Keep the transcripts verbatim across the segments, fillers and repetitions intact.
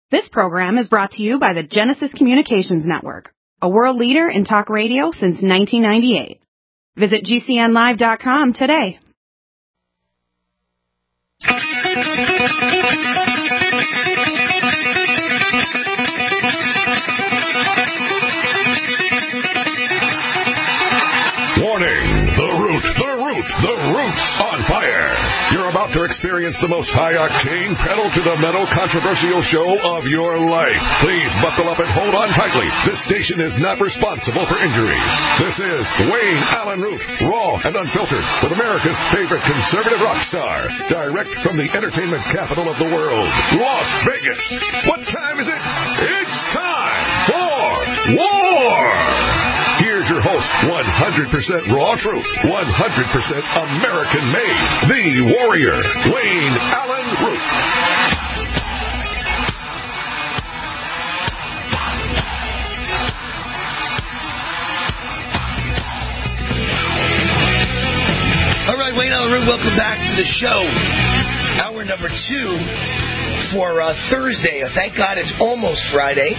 This program is brought to you by the Genesis Communications Network, a world leader in talk radio since nineteen ninety-eight. Visit G C N live dot com today. Warning! The Root, the Root, the Root's on fire! You're about to experience the most high-octane, pedal-to-the-metal controversial show of your life. Please buckle up and hold on tightly. This station is not responsible for injuries. This is Wayne Allen Root, raw and unfiltered, with America's favorite conservative rock star. Direct from the entertainment capital of the world, Las Vegas. What time is it? It's time for war! Here's your host, one hundred percent raw truth, one hundred percent American-made, the warrior, Wayne Allen Root. All right, Wayne Allen Root, welcome back to the show. Hour number two for uh, Thursday. Thank God it's almost Friday.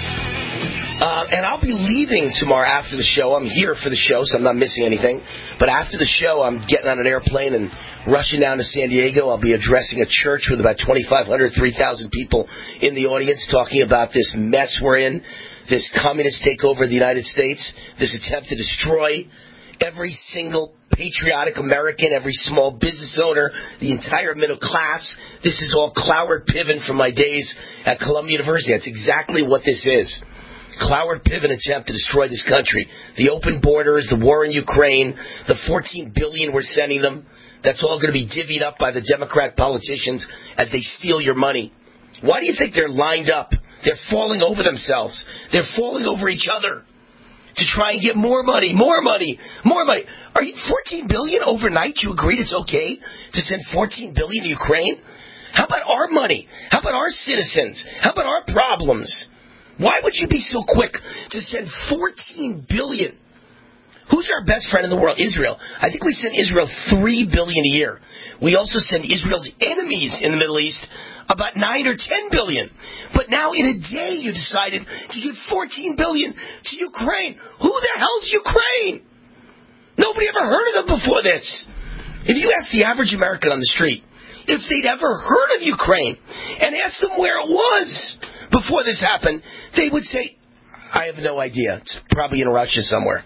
Uh, and I'll be leaving tomorrow after the show. I'm here for the show, so I'm not missing anything. But after the show, I'm getting on an airplane and rushing down to San Diego. I'll be addressing a church with about twenty-five hundred, three thousand people in the audience, talking about this mess we're in, this communist takeover of the United States, this attempt to destroy every single patriotic American, every small business owner, the entire middle class. This is all Cloward Piven from my days at Columbia University. That's exactly what this is. Cloward Piven attempt to destroy this country. The open borders, the war in Ukraine, the fourteen billion dollars we're sending them, that's all going to be divvied up by the Democrat politicians as they steal your money. Why do you think they're lined up? They're falling over themselves. They're falling over each other to try and get more money, more money, more money. Are you fourteen billion dollars overnight? You agreed it's okay to send fourteen billion dollars to Ukraine? How about our money? How about our citizens? How about our problems? Why would you be so quick to send fourteen billion dollars? Who's our best friend in the world? Israel. I think we send Israel three billion dollars a year. We also send Israel's enemies in the Middle East about nine or ten billion dollars. But now in a day you decided to give fourteen billion dollars to Ukraine. Who the hell's Ukraine? Nobody ever heard of them before this. If you ask the average American on the street if they'd ever heard of Ukraine and asked them where it was before this happened, they would say, I have no idea. It's probably in Russia somewhere.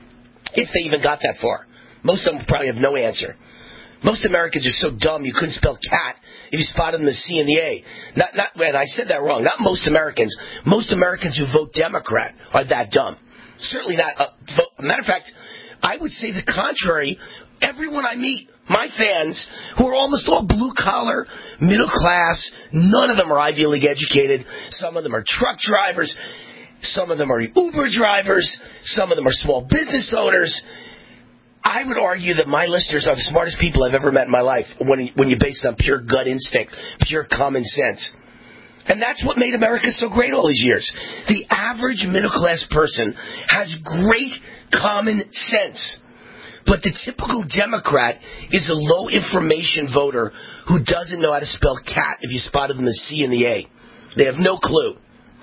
If they even got that far. Most of them probably have no answer. Most Americans are so dumb you couldn't spell cat if you spotted them in the C and the A. Not, not, and I said that wrong. Not most Americans. Most Americans who vote Democrat are that dumb. Certainly not. Uh, vote. Matter of fact, I would say the contrary. Everyone I meet, my fans, who are almost all blue-collar, middle-class, none of them are Ivy League educated. Some of them are truck drivers. Some of them are Uber drivers. Some of them are small business owners. I would argue that my listeners are the smartest people I've ever met in my life when, when you base it on pure gut instinct, pure common sense. And that's what made America so great all these years. The average middle-class person has great common sense. But the typical Democrat is a low-information voter who doesn't know how to spell cat if you spotted them in the C and the A. They have no clue.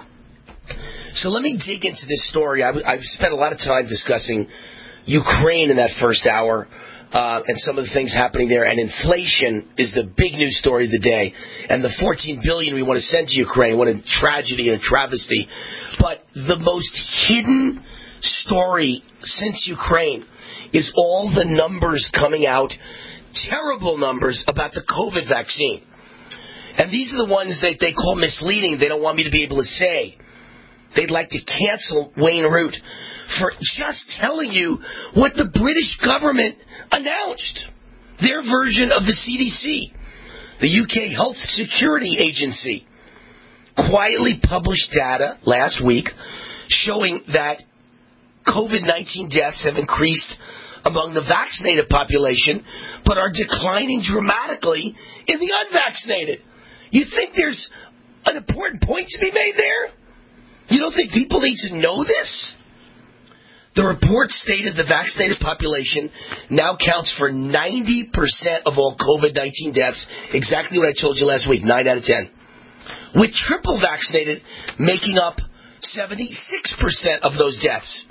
So let me dig into this story. I, I've spent a lot of time discussing Ukraine in that first hour uh, and some of the things happening there. And inflation is the big news story of the day. And the fourteen billion dollars we want to send to Ukraine, what a tragedy and a travesty. But the most hidden story since Ukraine is all the numbers coming out, terrible numbers about the COVID vaccine. And these are the ones that they call misleading. They don't want me to be able to say. They'd like to cancel Wayne Root for just telling you what the British government announced. Their version of the C D C, the U K Health Security Agency, quietly published data last week showing that COVID nineteen deaths have increased among the vaccinated population, but are declining dramatically in the unvaccinated. You think there's an important point to be made there? You don't think people need to know this? The report stated the vaccinated population now counts for ninety percent of all COVID nineteen deaths, exactly what I told you last week, nine out of ten. with triple vaccinated making up seventy-six percent of those deaths.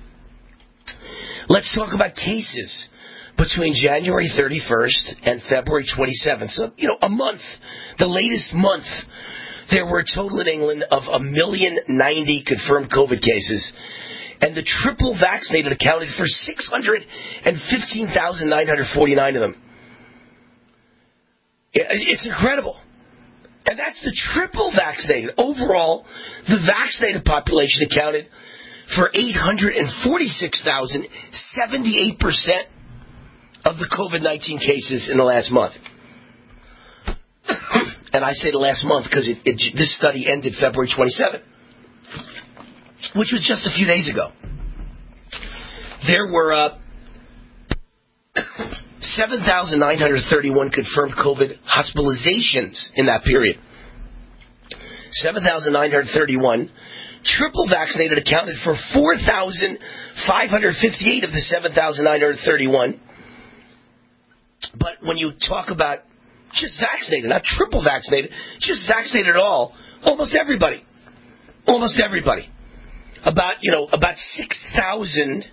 Let's talk about cases between January thirty-first and February twenty-seventh. So, you know, a month, the latest month, there were a total in England of one million ninety confirmed COVID cases, and the triple vaccinated accounted for six hundred fifteen thousand nine hundred forty-nine of them. It's incredible. And that's the triple vaccinated. Overall, the vaccinated population accounted for eight hundred forty-six thousand, seventy-eight percent of the COVID nineteen cases in the last month. And I say the last month because it, it, this study ended February twenty-seventh, which was just a few days ago. There were uh, seven thousand nine hundred thirty-one confirmed COVID hospitalizations in that period. seven thousand nine hundred thirty-one. Triple vaccinated accounted for four thousand five hundred fifty-eight of the seven thousand nine hundred thirty-one. But when you talk about just vaccinated, not triple vaccinated, just vaccinated at all, almost everybody. Almost everybody. About, you know, about six thousand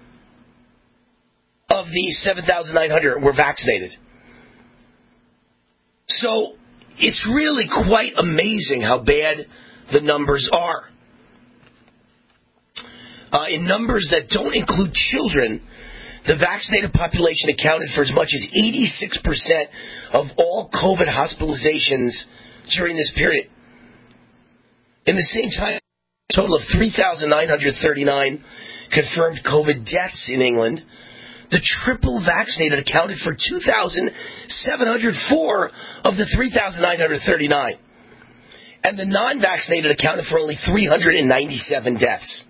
of these seven thousand nine hundred were vaccinated. So it's really quite amazing how bad the numbers are. Uh, in numbers that don't include children, the vaccinated population accounted for as much as eighty-six percent of all COVID hospitalizations during this period. In the same time, a total of three thousand nine hundred thirty-nine confirmed COVID deaths in England. The triple vaccinated accounted for two thousand seven hundred four of the three thousand nine hundred thirty-nine. And the non-vaccinated accounted for only three hundred ninety-seven deaths.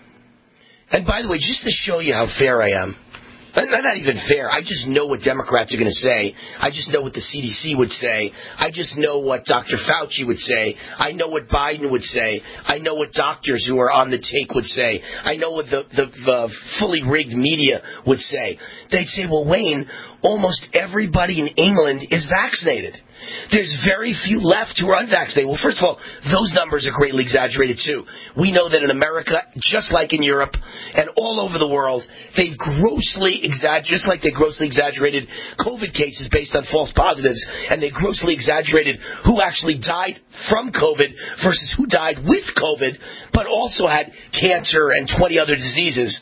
And by the way, just to show you how fair I am, not even fair, I just know what Democrats are going to say. I just know what the C D C would say. I just know what Doctor Fauci would say. I know what Biden would say. I know what doctors who are on the take would say. I know what the, the, the fully rigged media would say. They'd say, well, Wayne, almost everybody in England is vaccinated. There's very few left who are unvaccinated. Well, first of all, those numbers are greatly exaggerated, too. We know that in America, just like in Europe and all over the world, they've grossly exaggerated, just like they grossly exaggerated COVID cases based on false positives, and they grossly exaggerated who actually died from COVID versus who died with COVID, but also had cancer and twenty other diseases.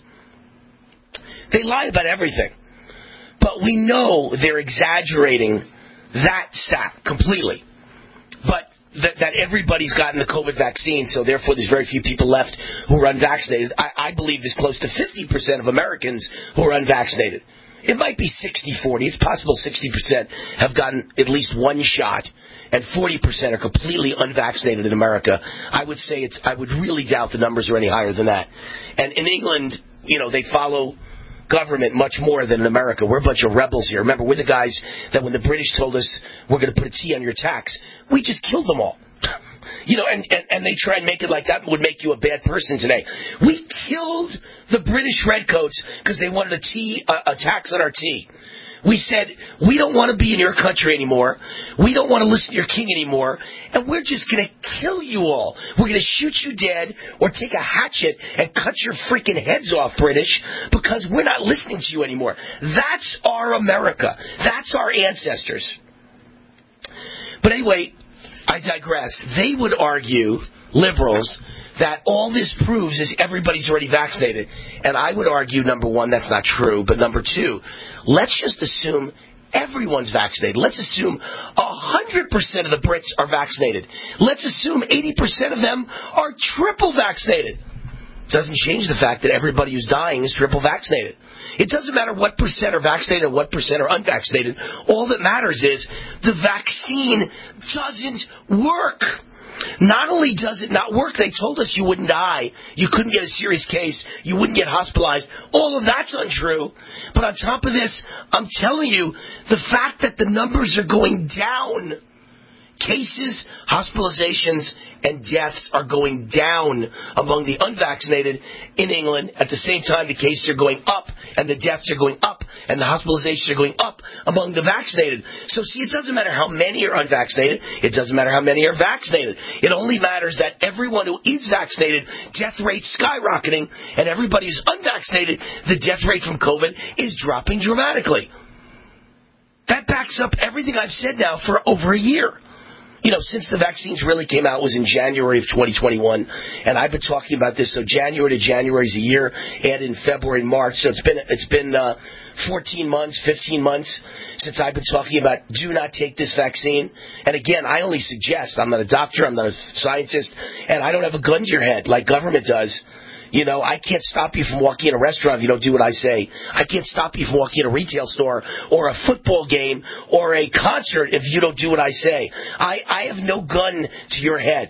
They lie about everything. But we know they're exaggerating that stat completely. But that, that everybody's gotten the COVID vaccine, so therefore there's very few people left who are unvaccinated. I, I believe there's close to fifty percent of Americans who are unvaccinated. It might be sixty forty. It's possible sixty percent have gotten at least one shot, and forty percent are completely unvaccinated in America. I would say it's, I would really doubt the numbers are any higher than that. And in England, you know, they follow government much more than in America. We're a bunch of rebels here. Remember, we're the guys that when the British told us we're going to put a T on your tax, we just killed them all. You know, and, and, and they try and make it like that would make you a bad person today. We killed the British redcoats because they wanted a T, a, a tax on our tea. We said, we don't want to be in your country anymore. We don't want to listen to your king anymore. And we're just going to kill you all. We're going to shoot you dead or take a hatchet and cut your freaking heads off, British, because we're not listening to you anymore. That's our America. That's our ancestors. But anyway, I digress. They would argue, liberals, that all this proves is everybody's already vaccinated. And I would argue, number one, that's not true. But number two, let's just assume everyone's vaccinated. Let's assume one hundred percent of the Brits are vaccinated. Let's assume eighty percent of them are triple vaccinated. It doesn't change the fact that everybody who's dying is triple vaccinated. It doesn't matter what percent are vaccinated and what percent are unvaccinated. All that matters is the vaccine doesn't work. Not only does it not work, they told us you wouldn't die, you couldn't get a serious case, you wouldn't get hospitalized. All of that's untrue. But on top of this, I'm telling you, the fact that the numbers are going down Cases, hospitalizations, and deaths are going down among the unvaccinated in England. At the same time, the cases are going up, and the deaths are going up, and the hospitalizations are going up among the vaccinated. So, see, it doesn't matter how many are unvaccinated. It doesn't matter how many are vaccinated. It only matters that everyone who is vaccinated, death rate's skyrocketing, and everybody who's unvaccinated, the death rate from COVID is dropping dramatically. That backs up everything I've said now for over a year. You know, since the vaccines really came out was in January of twenty twenty-one, and I've been talking about this. So January to January is a year, and in February and March. So it's been it's been uh, fourteen months, fifteen months since I've been talking about do not take this vaccine. And again, I only suggest. I'm not a doctor. I'm not a scientist, and I don't have a gun to your head like government does. You know, I can't stop you from walking in a restaurant if you don't do what I say. I can't stop you from walking in a retail store or a football game or a concert if you don't do what I say. I, I have no gun to your head.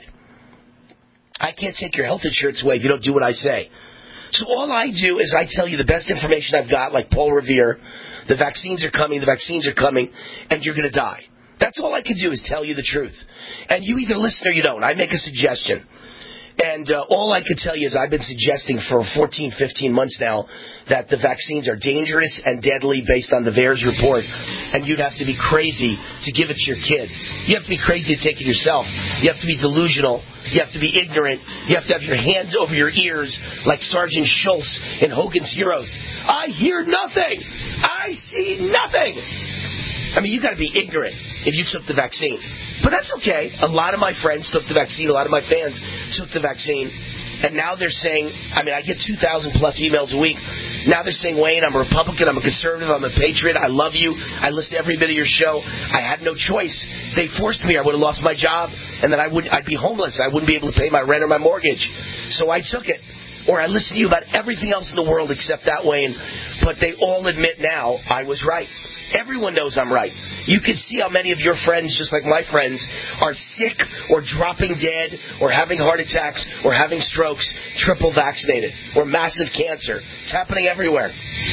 I can't take your health insurance away if you don't do what I say. So all I do is I tell you the best information I've got, like Paul Revere. The vaccines are coming, the vaccines are coming, and you're going to die. That's all I can do is tell you the truth. And you either listen or you don't. I make a suggestion. And uh, all I can tell you is I've been suggesting for fourteen, fifteen months now that the vaccines are dangerous and deadly based on the VAERS report, and you'd have to be crazy to give it to your kid. You have to be crazy to take it yourself. You have to be delusional. You have to be ignorant. You have to have your hands over your ears like Sergeant Schultz in Hogan's Heroes. I hear nothing. I see nothing. I mean, you got to be ignorant if you took the vaccine. But that's okay. A lot of my friends took the vaccine. A lot of my fans took the vaccine. And now they're saying, I mean, I get two thousand plus emails a week. Now they're saying, Wayne, I'm a Republican, I'm a conservative, I'm a patriot, I love you, I listen to every bit of your show. I had no choice. They forced me. I would have lost my job, and then I would, I'd be homeless. I wouldn't be able to pay my rent or my mortgage. So I took it. Or I listen to you about everything else in the world except that, Wayne. But they all admit now I was right. Everyone knows I'm right. You can see how many of your friends, just like my friends, are sick or dropping dead or having heart attacks or having strokes, triple vaccinated, or massive cancer. It's happening everywhere.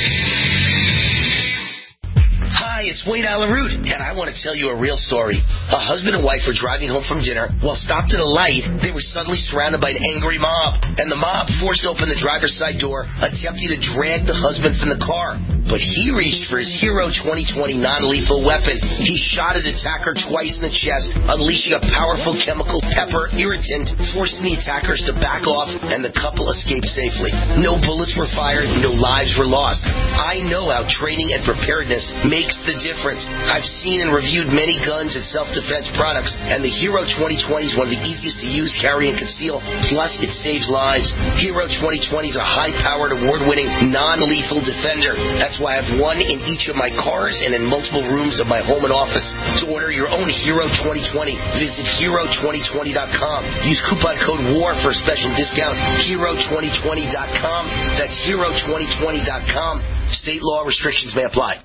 Hi, it's Wayne Allyn Root, and I want to tell you a real story. A husband and wife were driving home from dinner. While stopped at a light, they were suddenly surrounded by an angry mob, and the mob forced open the driver's side door, attempting to drag the husband from the car. But he reached for his Hero twenty twenty non-lethal weapon. He shot his attacker twice in the chest, unleashing a powerful chemical pepper irritant, forcing the attackers to back off, and the couple escaped safely. No bullets were fired, no lives were lost. I know how training and preparedness makes the difference. I've seen and reviewed many guns and self-defense products, and the Hero twenty twenty is one of the easiest to use, carry, and conceal. Plus, it saves lives. Hero twenty twenty is a high-powered, award-winning, non-lethal defender. That's why I have one in each of my cars and in multiple rooms of my home and office. To order your own Hero twenty twenty, visit hero twenty twenty dot com. Use coupon code WAR for a special discount. hero twenty twenty dot com. That's hero twenty twenty dot com. State law restrictions may apply.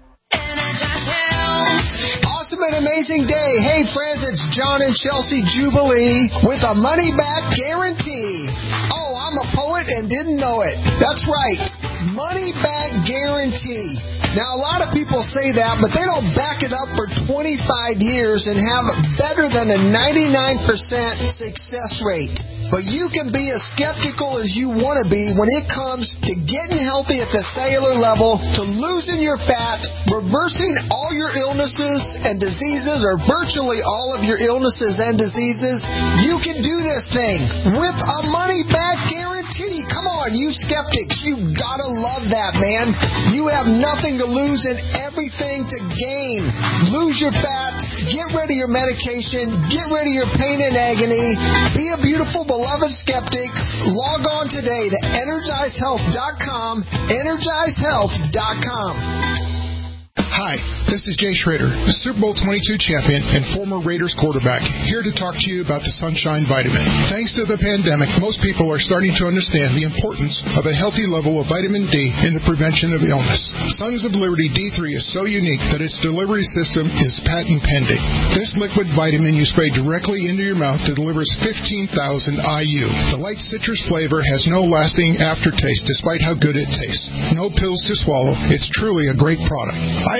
Awesome and amazing day. Hey, friends, it's John and Chelsea Jubilee with a money-back guarantee. Oh, I'm a poet and didn't know it. That's right. Money-back guarantee. Now, a lot of people say that, but they don't back it up for twenty-five years and have better than a ninety-nine percent success rate. But you can be as skeptical as you want to be when it comes to getting healthy at the cellular level, to losing your fat, reversing all your illnesses and diseases, or virtually all of your illnesses and diseases. You can do this thing with a money-back guarantee. Come on, you skeptics. You gotta love that, man. You have nothing to lose and everything to gain. Lose your fat. Get rid of your medication. Get rid of your pain and agony. Be a beautiful, beloved skeptic. Log on today to energize health dot com. energize health dot com. Hi, this is Jay Schrader, the Super Bowl twenty-two champion and former Raiders quarterback, here to talk to you about the Sunshine Vitamin. Thanks to the pandemic, most people are starting to understand the importance of a healthy level of vitamin D in the prevention of illness. Sons of Liberty D three is so unique that its delivery system is patent pending. This liquid vitamin you spray directly into your mouth delivers fifteen thousand I U. The light citrus flavor has no lasting aftertaste despite how good it tastes. No pills to swallow. It's truly a great product. I have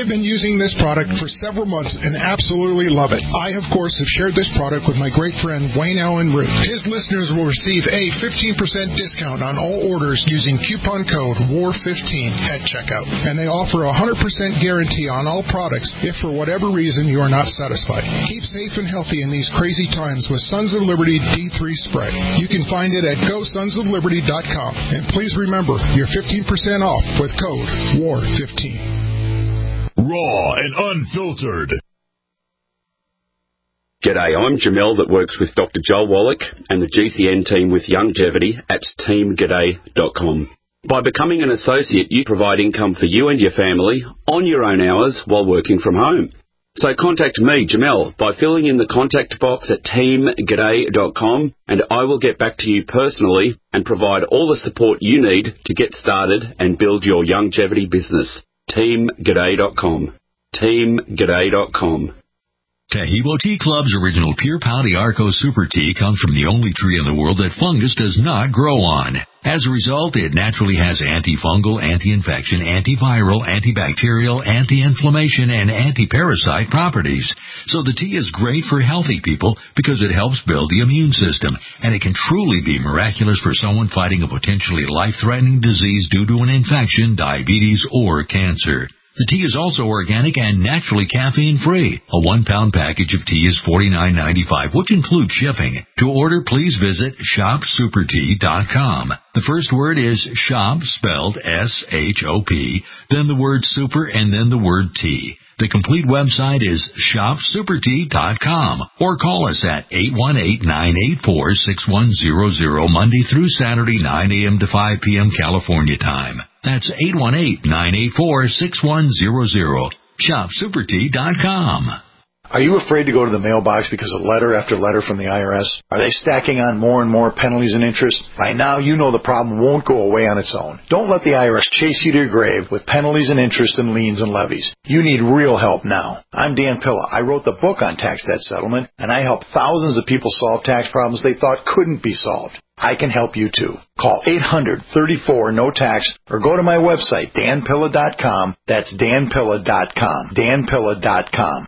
I've been using this product for several months and absolutely love it. I, of course, have shared this product with my great friend Wayne Allen Root. His listeners will receive a fifteen percent discount on all orders using coupon code W A R fifteen at checkout. And they offer a one hundred percent guarantee on all products if for whatever reason you are not satisfied. Keep safe and healthy in these crazy times with Sons of Liberty D three Spray. You can find it at go sons of liberty dot com. And please remember, you're fifteen percent off with code W A R fifteen. Raw and unfiltered. G'day, I'm Jamel that works with Doctor Joel Wallach and the G C N team with Longevity at team g'day dot com. By becoming an associate, you provide income for you and your family on your own hours while working from home. So contact me, Jamel, by filling in the contact box at team g'day dot com, and I will get back to you personally and provide all the support you need to get started and build your longevity business. team g'day dot com. team g'day dot com. Taheebo Tea Club's original Pure Pouty Arco Super Tea comes from the only tree in the world that fungus does not grow on. As a result, it naturally has antifungal, anti-infection, antiviral, antibacterial, anti-inflammation, and anti-parasite properties. So the tea is great for healthy people because it helps build the immune system, and it can truly be miraculous for someone fighting a potentially life-threatening disease due to an infection, diabetes, or cancer. The tea is also organic and naturally caffeine-free. A one-pound package of tea is forty-nine ninety-five, which includes shipping. To order, please visit shop super tea dot com. The first word is shop, spelled S H O P, then the word super, and then the word tea. The complete website is shop super tea dot com, or call us at eight one eight, nine eight four, six one zero zero Monday through Saturday, nine a.m. to five p.m. California time. That's eight one eight, nine eight four, six one zero zero. shop super tea dot com. Are you afraid to go to the mailbox because of letter after letter from the I R S? Are they stacking on more and more penalties and interest? By now, you know the problem won't go away on its own. Don't let the I R S chase you to your grave with penalties and interest and liens and levies. You need real help now. I'm Dan Pilla. I wrote the book on tax debt settlement, and I help thousands of people solve tax problems they thought couldn't be solved. I can help you too. Call eight hundred, thirty-four, no tax or go to my website, dan pilla dot com. That's dan pilla dot com. dan pilla dot com.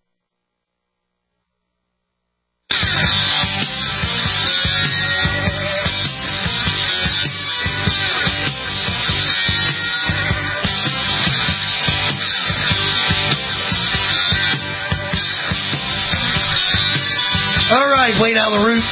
All right, Wayne Allen Root.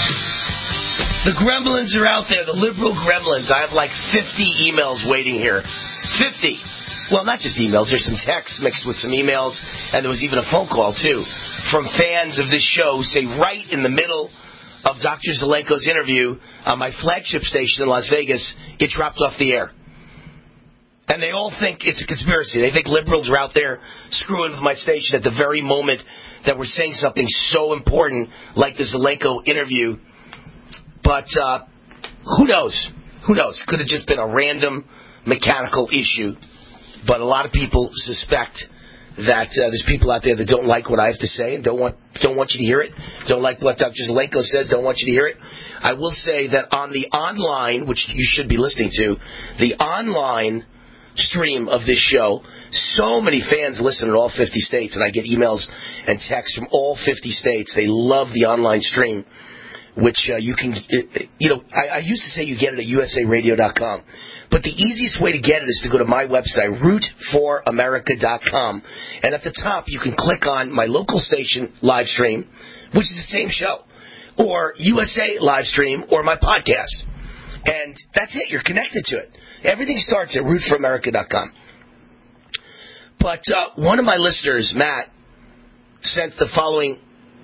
The gremlins are out there, the liberal gremlins. I have like fifty emails waiting here. fifty. Well, not just emails. There's some texts mixed with some emails, and there was even a phone call, too, from fans of this show who say right in the middle of Doctor Zelenko's interview on my flagship station in Las Vegas, it dropped off the air. And they all think it's a conspiracy. They think liberals are out there screwing with my station at the very moment that we're saying something so important like the Zelenko interview. But uh, who knows? Who knows? Could have just been a random mechanical issue. But a lot of people suspect that uh, there's people out there that don't like what I have to say and don't want don't want you to hear it. Don't like what Doctor Zelenko says, don't want you to hear it. I will say that on the online, which you should be listening to, the online stream of this show, so many fans listen in all fifty states, and I get emails and texts from all fifty states. They love the online stream, which uh, you can, you know, I, I used to say you get it at u s a radio dot com. But the easiest way to get it is to go to my website, root for america dot com. And at the top, you can click on my local station live stream, which is the same show, or U S A live stream, or my podcast. And that's it. You're connected to it. Everything starts at root for america dot com. But uh, one of my listeners, Matt, sent the following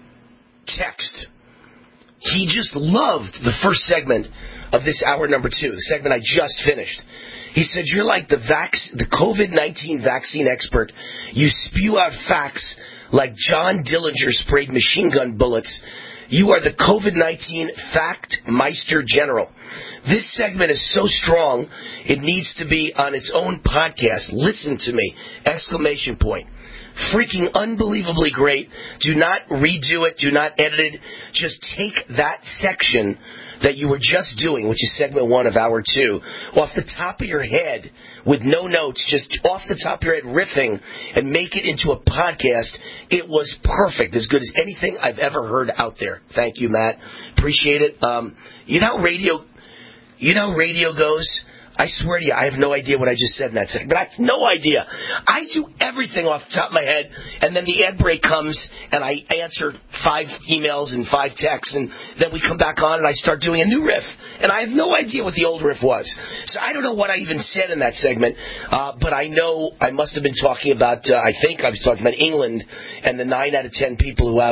text. He just loved the first segment of this hour number two, the segment I just finished. He said, you're like the vac- the covid nineteen vaccine expert. You spew out facts like John Dillinger sprayed machine gun bullets. You are the covid nineteen fact meister general. This segment is so strong, it needs to be on its own podcast. Listen to me! Exclamation point. Freaking unbelievably great. Do not redo it. Do not edit it. Just take that section that you were just doing, which is segment one of hour two, off the top of your head, with no notes, just off the top of your head riffing, and make it into a podcast, it was perfect, as good as anything I've ever heard out there. Thank you, Matt. Appreciate it. Um, you know how radio, you know how radio goes? I swear to you, I have no idea what I just said in that second. But I have no idea. I do everything off the top of my head, and then the ad break comes, and I answer five emails and five texts, and then we come back on, and I start doing a new riff. And I have no idea what the old riff was. So I don't know what I even said in that segment, uh, but I know I must have been talking about, uh, I think I was talking about England and the nine out of ten people who have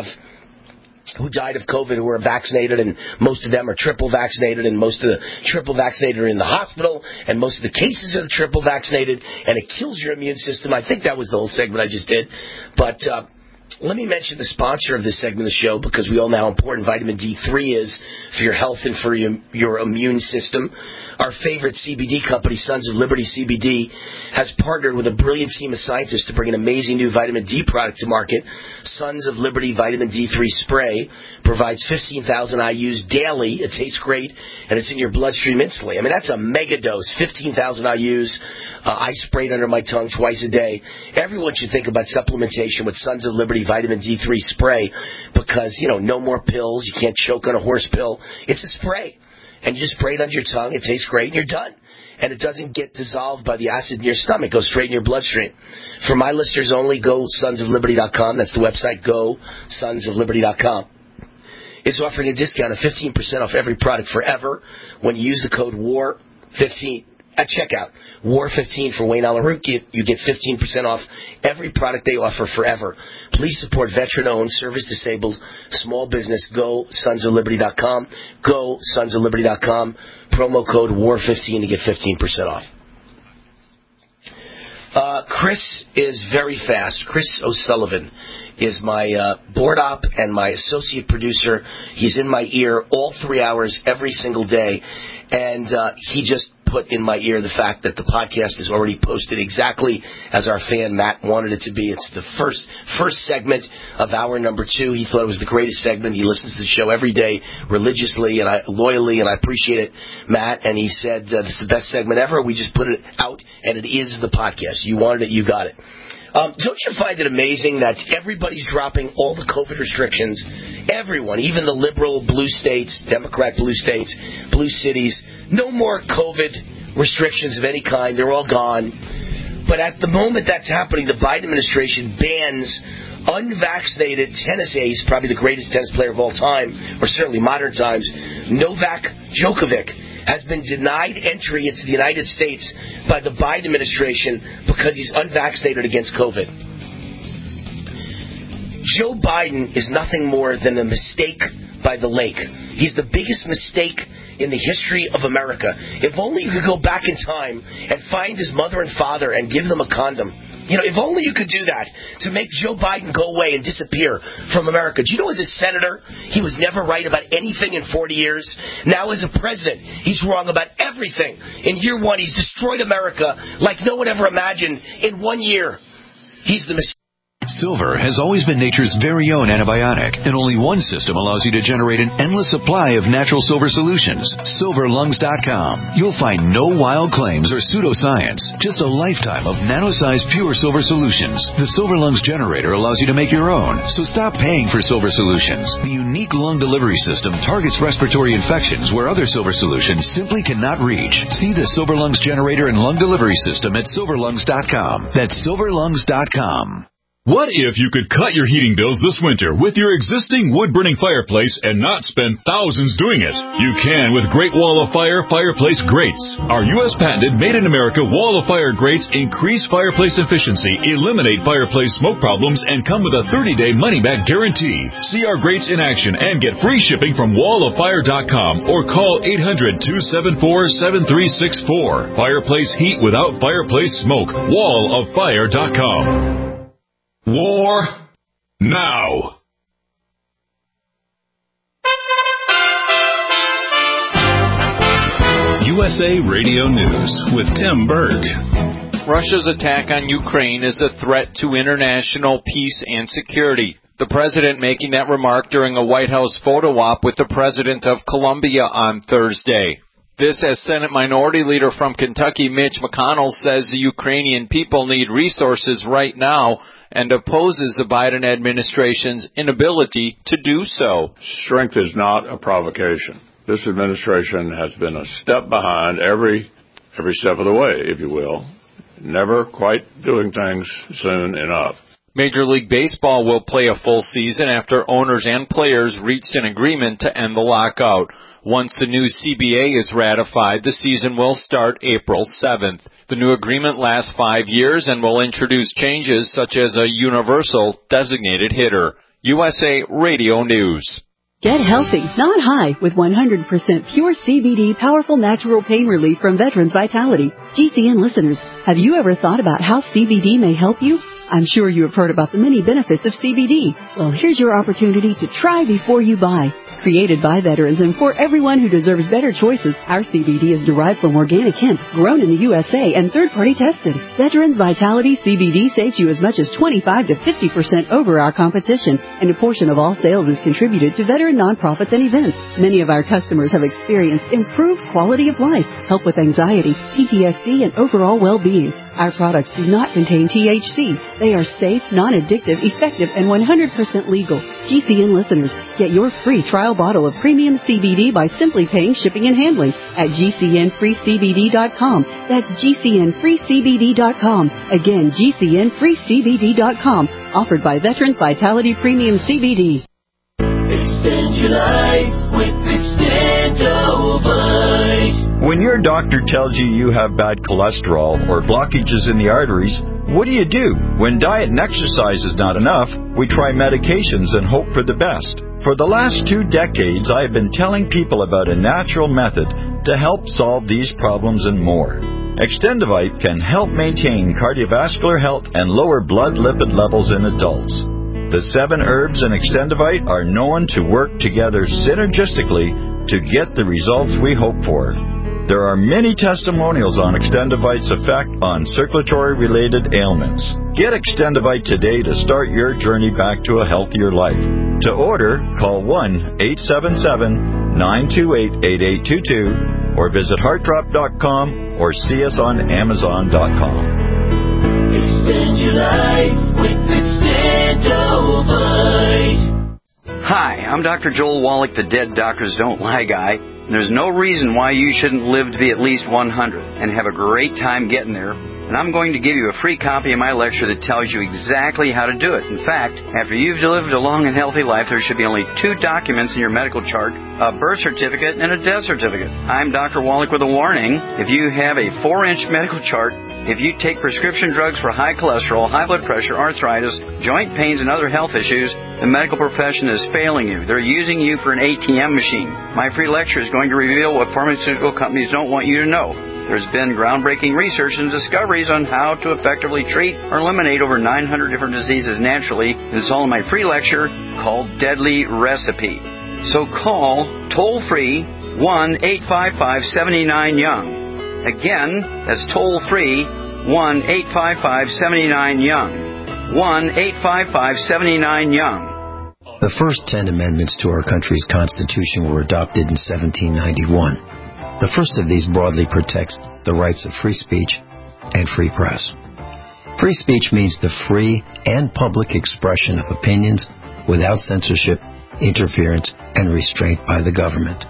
who died of COVID, who are vaccinated, and most of them are triple vaccinated, and most of the triple vaccinated are in the hospital, and most of the cases are the triple vaccinated, and it kills your immune system. I think that was the whole segment I just did. But uh, let me mention the sponsor of this segment of the show, because we all know how important vitamin D three is for your health and for your, your immune system. Our favorite C B D company, Sons of Liberty C B D, has partnered with a brilliant team of scientists to bring an amazing new vitamin D product to market. Sons of Liberty Vitamin D three Spray provides fifteen thousand I U's daily. It tastes great, and it's in your bloodstream instantly. I mean, that's a mega dose, fifteen thousand I U's. Uh, I spray it under my tongue twice a day. Everyone should think about supplementation with Sons of Liberty Vitamin D three Spray, because, you know, no more pills. You can't choke on a horse pill. It's a spray. And you just spray it under your tongue. It tastes great, and you're done. And it doesn't get dissolved by the acid in your stomach. It goes straight in your bloodstream. For my listeners only, go sons of liberty dot com. That's the website, go sons of liberty dot com. It's offering a discount of fifteen percent off every product forever when you use the code W A R fifteen at checkout. W A R fifteen for Wayne Allyn Root. You get fifteen percent off every product they offer forever. Please support veteran-owned, service-disabled, small business. Go sons of liberty dot com. Go sons of liberty dot com. Promo code W A R fifteen to get fifteen percent off. Uh, Chris is very fast. Chris O'Sullivan is my uh, board op and my associate producer. He's in my ear all three hours every single day. And uh, he just put in my ear the fact that the podcast is already posted exactly as our fan Matt wanted it to be. It's the first first segment of hour number two. He thought it was the greatest segment. He listens to the show every day religiously and I, loyally, and I appreciate it, Matt. And he said, uh, this is the best segment ever. We just put it out, and it is the podcast. You wanted it, you got it. Um, don't you find it amazing that everybody's dropping all the COVID restrictions? Everyone, even the liberal blue states, Democrat blue states, blue cities, no more COVID restrictions of any kind. They're all gone. But at the moment that's happening, the Biden administration bans unvaccinated tennis ace, probably the greatest tennis player of all time, or certainly modern times, Novak Djokovic, has been denied entry into the United States by the Biden administration because he's unvaccinated against COVID. Joe Biden is nothing more than a mistake by the lake. He's the biggest mistake in the history of America. If only you could go back in time and find his mother and father and give them a condom. You know, if only you could do that to make Joe Biden go away and disappear from America. Do you know, as a senator, he was never right about anything in forty years. Now, as a president, he's wrong about everything. In year one, he's destroyed America like no one ever imagined in one year. He's the mistake. Silver has always been nature's very own antibiotic, and only one system allows you to generate an endless supply of natural silver solutions. silver lungs dot com. You'll find no wild claims or pseudoscience, just a lifetime of nano-sized pure silver solutions. The Silver Lungs generator allows you to make your own, so stop paying for silver solutions. The unique lung delivery system targets respiratory infections where other silver solutions simply cannot reach. See the Silver Lungs generator and lung delivery system at silver lungs dot com. That's silver lungs dot com. What if you could cut your heating bills this winter with your existing wood-burning fireplace and not spend thousands doing it? You can with Great Wall of Fire Fireplace Grates. Our U S patented made-in-America Wall of Fire grates increase fireplace efficiency, eliminate fireplace smoke problems, and come with a thirty-day money-back guarantee. See our grates in action and get free shipping from wall of fire dot com or call eight hundred, two seven four, seven three six four. Fireplace heat without fireplace smoke. wall of fire dot com. War now. U S A Radio News with Tim Berg. Russia's attack on Ukraine is a threat to international peace and security. The president making that remark during a White House photo op with the president of Colombia on Thursday. This as Senate Minority Leader from Kentucky, Mitch McConnell, says the Ukrainian people need resources right now and opposes the Biden administration's inability to do so. Strength is not a provocation. This administration has been a step behind every every step of the way, if you will, never quite doing things soon enough. Major League Baseball will play a full season after owners and players reached an agreement to end the lockout. Once the new C B A is ratified, the season will start April seventh. The new agreement lasts five years and will introduce changes such as a universal designated hitter. U S A Radio News. Get healthy, not high, with one hundred percent pure C B D powerful natural pain relief from Veterans Vitality. G C N listeners, have you ever thought about how C B D may help you? I'm sure you have heard about the many benefits of C B D. Well, here's your opportunity to try before you buy. Created by veterans and for everyone who deserves better choices, our C B D is derived from organic hemp, grown in the U S A and third-party tested. Veterans Vitality C B D saves you as much as twenty-five to fifty percent over our competition, and a portion of all sales is contributed to veteran nonprofits and events. Many of our customers have experienced improved quality of life, help with anxiety, P T S D, and overall well-being. Our products do not contain T H C. They are safe, non-addictive, effective, and one hundred percent legal. G C N listeners, get your free trial bottle of premium C B D by simply paying shipping and handling at G C N free C B D dot com. That's G C N free C B D dot com. Again, G C N free C B D dot com. Offered by Veterans Vitality Premium C B D. Extend your life with Extendovite. When your doctor tells you you have bad cholesterol or blockages in the arteries, what do you do? When diet and exercise is not enough, we try medications and hope for the best. For the last two decades, I have been telling people about a natural method to help solve these problems and more. Extendovite can help maintain cardiovascular health and lower blood lipid levels in adults. The seven herbs in Extendovite are known to work together synergistically to get the results we hope for. There are many testimonials on Extendovite's effect on circulatory-related ailments. Get Extendovite today to start your journey back to a healthier life. To order, call one eight seven seven, nine two eight, eight eight two two or visit heart drop dot com or see us on amazon dot com. Extend your life with Extendovite. Hi, I'm Doctor Joel Wallach, the Dead Doctors Don't Lie guy. And there's no reason why you shouldn't live to be at least one hundred and have a great time getting there. And I'm going to give you a free copy of my lecture that tells you exactly how to do it. In fact, after you've lived a long and healthy life, there should be only two documents in your medical chart, a birth certificate and a death certificate. I'm Doctor Wallach with a warning. If you have a four-inch medical chart, if you take prescription drugs for high cholesterol, high blood pressure, arthritis, joint pains, and other health issues, the medical profession is failing you. They're using you for an A T M machine. My free lecture is going to reveal what pharmaceutical companies don't want you to know. There's been groundbreaking research and discoveries on how to effectively treat or eliminate over nine hundred different diseases naturally. It's all in my free lecture called Deadly Recipe. So call toll-free one eight five five, seven nine, young. Again, that's toll-free one eight five five, seven nine, young. one eight five five, seven nine, young. The first ten amendments to our country's Constitution were adopted in seventeen ninety-one. The first of these broadly protects the rights of free speech and free press. Free speech means the free and public expression of opinions without censorship, interference, and restraint by the government.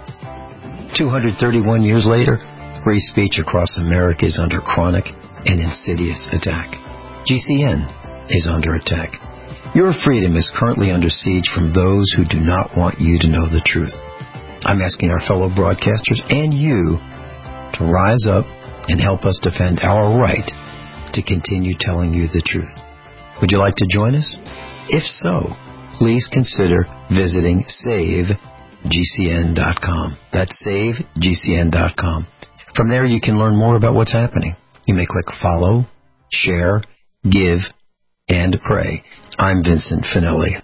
two hundred thirty-one years later, free speech across America is under chronic and insidious attack. G C N is under attack. Your freedom is currently under siege from those who do not want you to know the truth. I'm asking our fellow broadcasters and you to rise up and help us defend our right to continue telling you the truth. Would you like to join us? If so, please consider visiting save G C N dot com. That's save G C N dot com. From there, you can learn more about what's happening. You may click follow, share, give, and pray. I'm Vincent Finelli.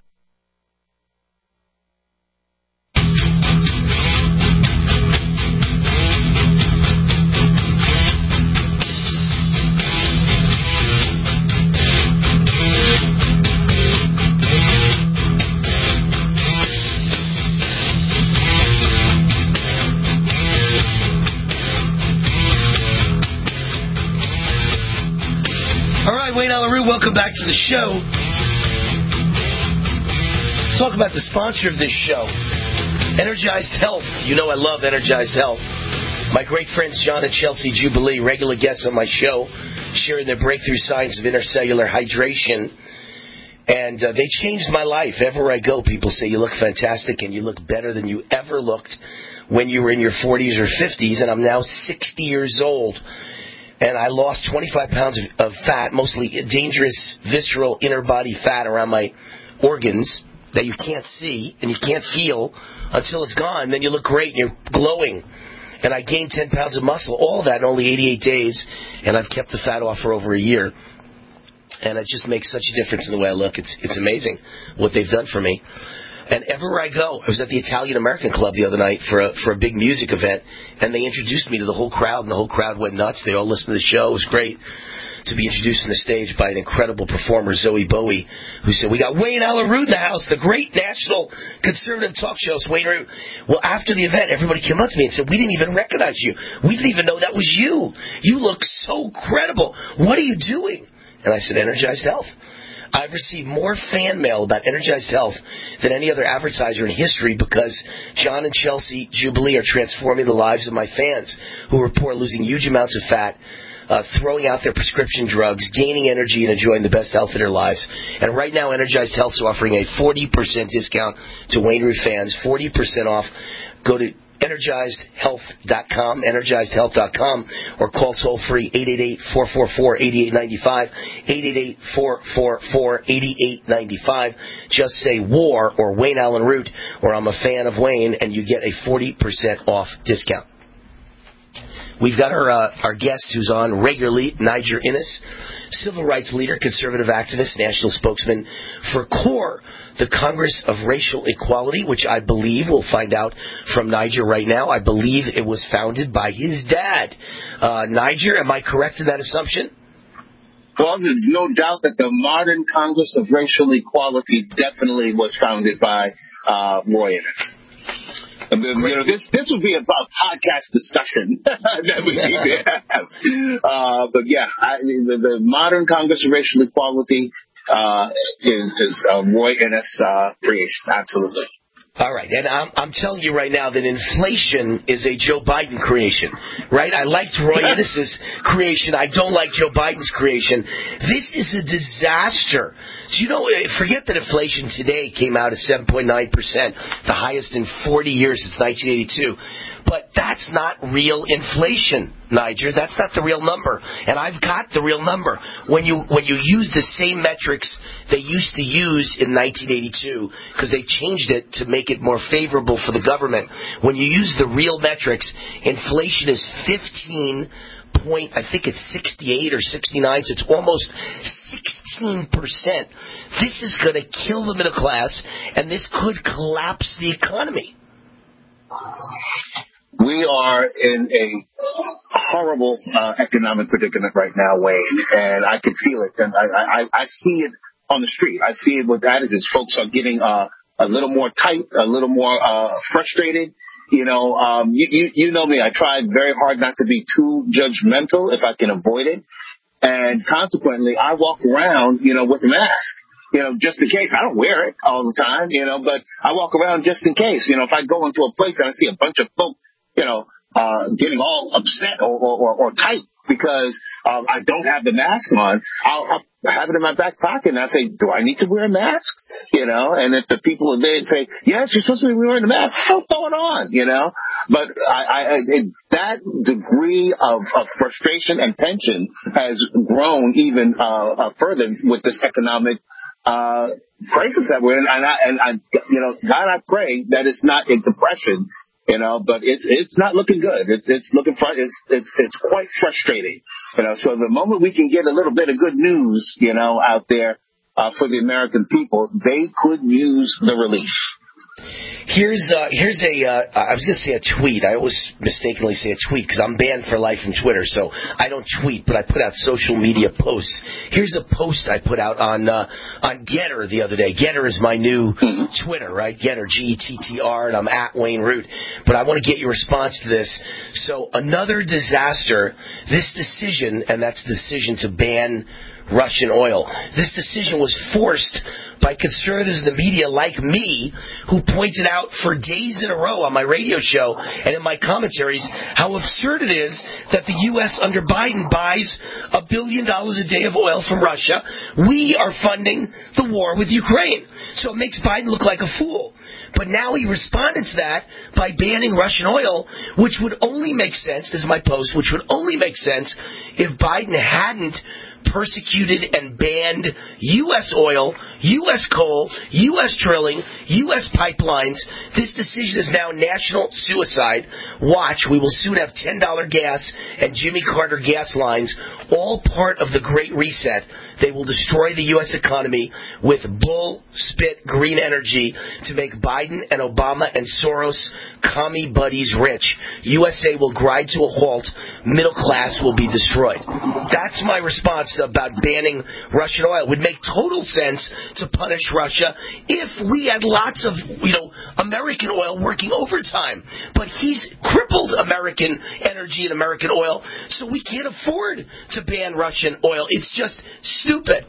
Rue, welcome back to the show. Let's talk about the sponsor of this show, Energized Health. You know I love Energized Health. My great friends John and Chelsea Jubilee, regular guests on my show, sharing their breakthrough science of intercellular hydration. And uh, they changed my life. Everywhere I go, people say you look fantastic and you look better than you ever looked when you were in your forties or fifties. And I'm now sixty years old. And I lost twenty-five pounds of, of fat, mostly dangerous, visceral, inner body fat around my organs that you can't see and you can't feel until it's gone. Then you look great and you're glowing. And I gained ten pounds of muscle, all that in only eighty-eight days. And I've kept the fat off for over a year. And it just makes such a difference in the way I look. It's it's amazing what they've done for me. And everywhere I go, I was at the Italian American Club the other night for a, for a big music event, and they introduced me to the whole crowd, and the whole crowd went nuts. They all listened to the show. It was great to be introduced on the stage by an incredible performer, Zoe Bowie, who said, "We got Wayne Allen Root in the house, the great national conservative talk show host, Wayne Root." Well, after the event, everybody came up to me and said, "We didn't even recognize you. We didn't even know that was you. You look so credible. What are you doing?" And I said, "Energized Health." I've received more fan mail about Energized Health than any other advertiser in history because John and Chelsea Jubilee are transforming the lives of my fans who report losing huge amounts of fat, uh, throwing out their prescription drugs, gaining energy, and enjoying the best health of their lives. And right now, Energized Health is offering a forty percent discount to Wayne Root fans, forty percent off. Go to energized health dot com, energized health dot com, or call toll-free eight eight eight, four four four, eight eight nine five, eight eight eight, four four four, eight eight nine five. Just say war or Wayne Allen Root or I'm a fan of Wayne, and you get a forty percent off discount. We've got our uh, our guest who's on regularly, Niger Innes, civil rights leader, conservative activist, national spokesman for CORE, the Congress of Racial Equality, which I believe, we'll find out from Niger right now, I believe it was founded by his dad. Uh, Niger, am I correct in that assumption? Well, there's no doubt that the modern Congress of Racial Equality definitely was founded by uh, Roy Innes. You know, this this would be a, a podcast discussion that we need to have. Uh, but yeah, I, the, the modern Congress of Racial Equality uh, is, is uh, Roy Innes' uh, creation. Absolutely. All right, and I'm, I'm telling you right now that inflation is a Joe Biden creation, right? I liked Roy Innes' creation. I don't like Joe Biden's creation. This is a disaster. Do you know, forget that inflation today came out at seven point nine percent, the highest in forty years since nineteen eighty-two. But that's not real inflation, Niger. That's not the real number. And I've got the real number. When you when you use the same metrics they used to use in nineteen eighty-two, because they changed it to make it more favorable for the government, when you use the real metrics, inflation is fifteen point, I think it's sixty-eight or sixty-nine, so it's almost sixteen percent. This is going to kill the middle class, and this could collapse the economy. We are in a horrible uh, economic predicament right now, Wayne, and I can feel it. And I, I, I see it on the street. I see it with attitudes. Folks are getting uh, a little more tight, a little more uh, frustrated. You know, um, you, you, you know me. I tried very hard not to be too judgmental if I can avoid it. And consequently, I walk around, you know, with a mask. You know, just in case. I don't wear it all the time, you know, but I walk around just in case. You know, if I go into a place and I see a bunch of folk, you know, uh, getting all upset or, or, or tight because um, I don't have the mask on, I'll, I'll have it in my back pocket and I say, do I need to wear a mask? You know, and if the people are there and say, yes, you're supposed to be wearing a mask, I'll throw it on, you know. But I, I, it, that degree of, of frustration and tension has grown even uh, uh, further with this economic uh, crisis that we're in. And I, and I, you know, God, I pray that it's not a depression. You know, but it's it's not looking good. It's it's looking fr- it's it's it's quite frustrating. You know, so the moment we can get a little bit of good news, you know, out there uh, for the American people, they could use the relief. Here's uh, here's a uh, I was going to say a tweet. I always mistakenly say a tweet because I'm banned for life from Twitter, so I don't tweet, but I put out social media posts. Here's a post I put out on uh, on Getter the other day. Getter is my new mm-hmm. Twitter, right? Getter, G E T T R, and I'm at Wayne Root. But I want to get your response to this. So another disaster. This decision, and that's the decision to ban Russian oil. This decision was forced by conservatives in the media like me, who pointed out for days in a row on my radio show and in my commentaries how absurd it is that the U S under Biden buys a billion dollars a day of oil from Russia. We are funding the war with Ukraine. So it makes Biden look like a fool. But now he responded to that by banning Russian oil, which would only make sense, this is my post, which would only make sense if Biden hadn't persecuted and banned U S oil, U S coal, U S drilling, U S pipelines. This decision is now national suicide. Watch, we will soon have ten dollars gas and Jimmy Carter gas lines, all part of the Great Reset. They will destroy the U S economy with bull spit green energy to make Biden and Obama and Soros commie buddies rich. U S A will grind to a halt. Middle class will be destroyed. That's my response about banning Russian oil. It would make total sense to punish Russia if we had lots of, you know, American oil working overtime. But he's crippled American energy and American oil, so we can't afford to ban Russian oil. It's just stupid.